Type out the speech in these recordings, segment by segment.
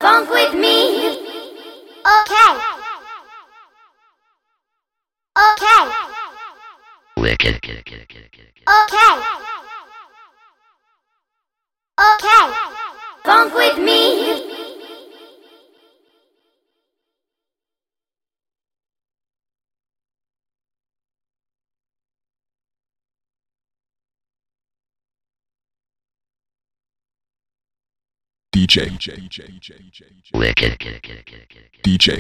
Funk with me. Okay. Okay. Wicked. Okay. Okay. Funk with me. DJ Wicked. DJ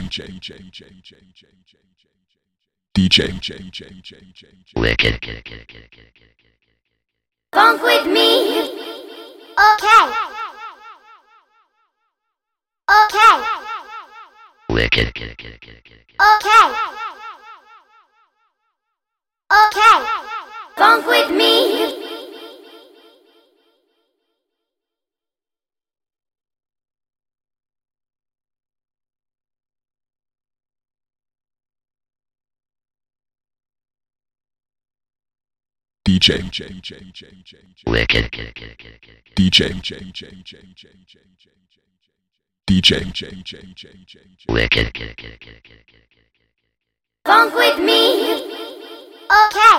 DJ Wicked. Funk with me. Okay. Okay. Wicked. Okay. Okay. Funk with me. DJ Wicked. DJ DJ Wicked. Funk with me. Okay.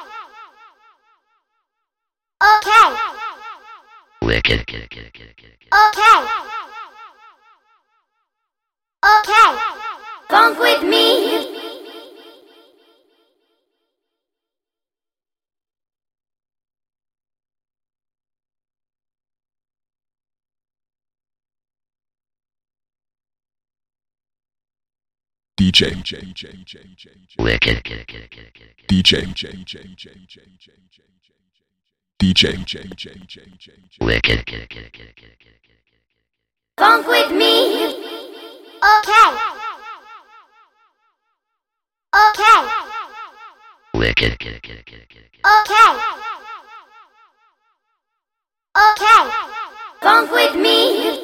Okay. Wicked. Okay. Okay. Funk with me. DJ Wicked. DJ DJ Wicked. Funk with me. Okay. Okay. Wicked. Okay. Okay. Funk with me.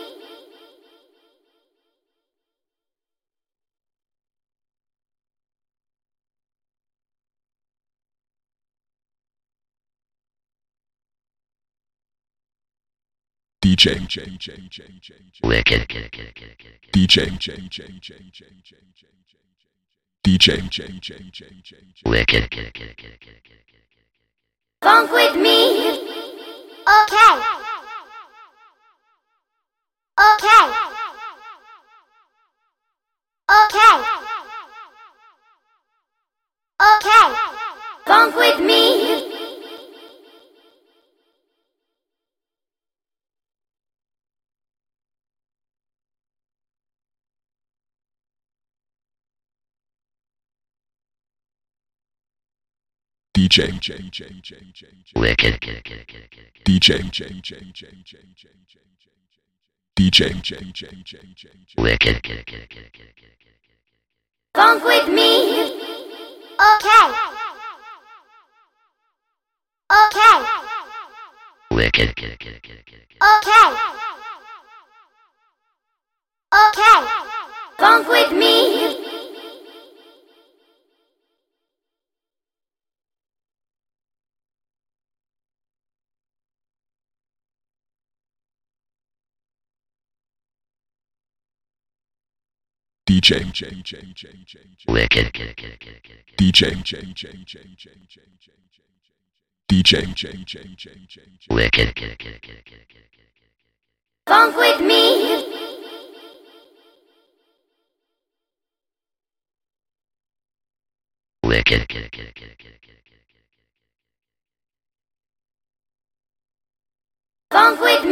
DJ Wicked. DJ DJ Wicked. Funk with me. Okay. Okay. Okay. Okay. Funk with me. DJ Wicked. DJ DJ Wicked. Funk with me. Okay. Okay. Wicked. Okay. Okay. Funk with me. DJ Wicked. DJ DJ Wicked. Funk with me. Wicked. Funk with